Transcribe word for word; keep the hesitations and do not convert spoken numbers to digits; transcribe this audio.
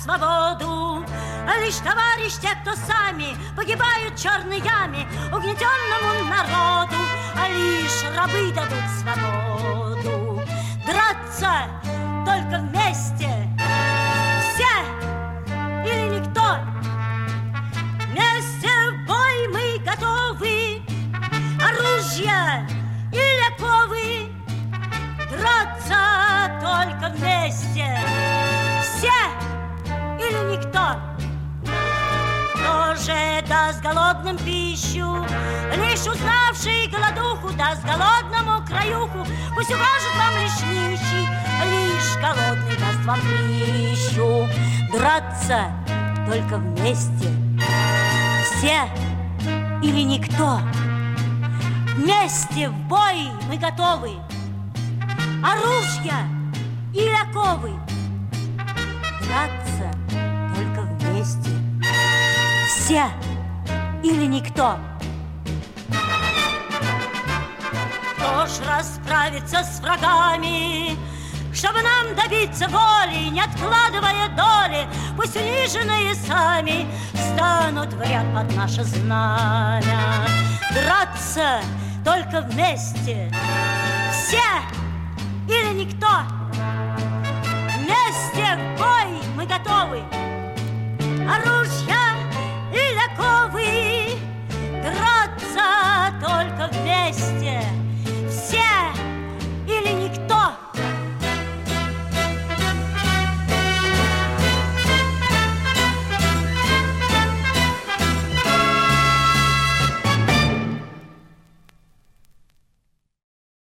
свободу. А лишь товарищ те, кто сами погибают в черной яме угнетенному народу, а лишь рабы дадут свободу. Драться только вместе, все или никто. Вместе в бой мы готовы, оружие или оковы. Драться только вместе, все или никто. Кто же даст голодным пищу, лишь узнавший голодуху даст голодному краюху. Пусть укажет вам лишь нищий, лишь голодный даст вам пищу. Драться только вместе, все или никто. Вместе в бой мы готовы, оружия или оковы. Драться только вместе, все или никто. Кто ж расправится с врагами, чтобы нам добиться воли, не откладывая доли? Пусть униженные сами станут в ряд под наше знамя. Драться только вместе, все или никто. Вместе в бой мы готовы, оружия или оковы.